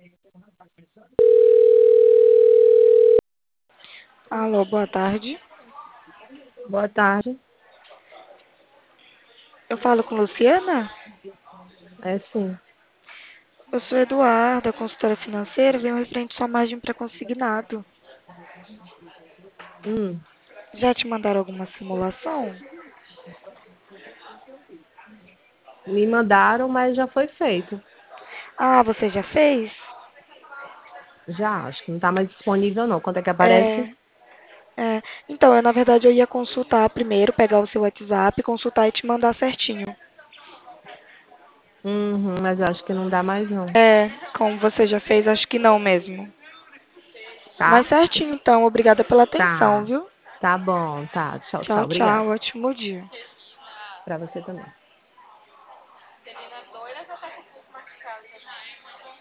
Alô, boa tarde. Boa tarde. Eu falo com Luciana? É sim. Eu sou Eduarda, consultora financeira, venho referente sua margem pré-consignado. Hum, Já te mandaram alguma simulação? Me mandaram, mas já foi feito. Ah, você já fez? Já, acho que não está mais disponível não. Quanto é que aparece? É, Então, na verdade, eu ia consultar primeiro, pegar o seu WhatsApp, consultar e te mandar certinho. Uhum, mas eu acho que não dá mais não. Como você já fez, acho que não mesmo. Mas Tá? certinho, então. Obrigada pela atenção, Tá. viu? Tá bom, tá. Tchau, tchau. Tchau, tchau. Obrigada. Ótimo dia. Para você também.